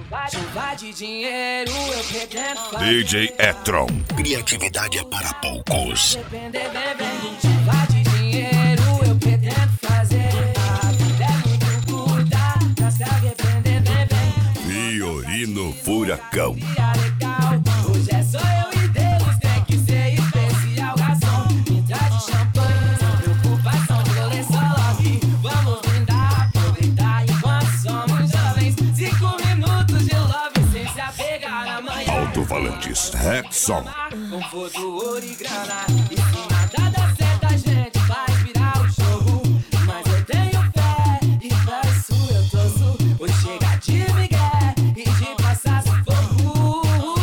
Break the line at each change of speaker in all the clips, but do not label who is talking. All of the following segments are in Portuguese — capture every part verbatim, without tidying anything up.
Chuva de dinheiro eu pretendo fazer.
D J Etron. Criatividade é para poucos.
Depender, bem, bem. Chuva de dinheiro eu pretendo fazer. A vida é muito curta pra se arrepender, bem, bem.
Fiorino Furacão.
Hoje é só eu e Deus, tem que ser especial, garçom. Me traz de champanhe, sem preocupação de rolê solo aqui. Vamos brindar, aproveitar enquanto somos jovens. Cinco minutos de love sem se apegar na manhã.
Alto-falantes, Rexon.
Conforto, ouro e grana. E se nada dá certo, a gente vai virar o jogo. Mas eu tenho fé, e pra isso eu torço. Hoje chega de migué e de passar sufoco.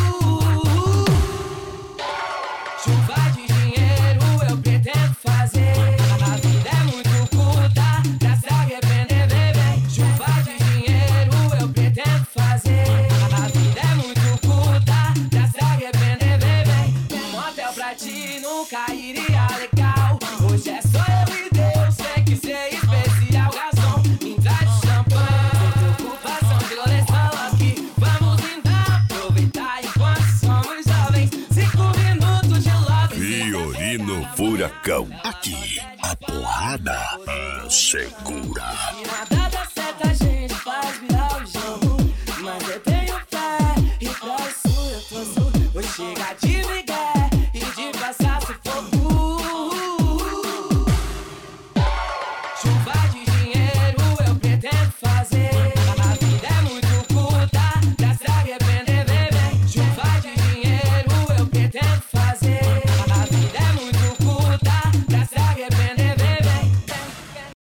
Chuva de dinheiro eu pretendo fazer. A vida é muito curta pra se arrepender, bebê. Chuva de dinheiro eu pretendo fazer. A vida é muito curta pra se arrepender, bebê. Um motel pra ti nunca iria legal. Hoje é só eu e Deus, tem que ser especial, garçom. Me traz de champanhe, sem preocupação de rolê solo aqui. Vamos brindar, aproveitar enquanto somos jovens. Cinco minutos de love.
Fiorino Furacão. Aqui, a porrada é segura.
E nada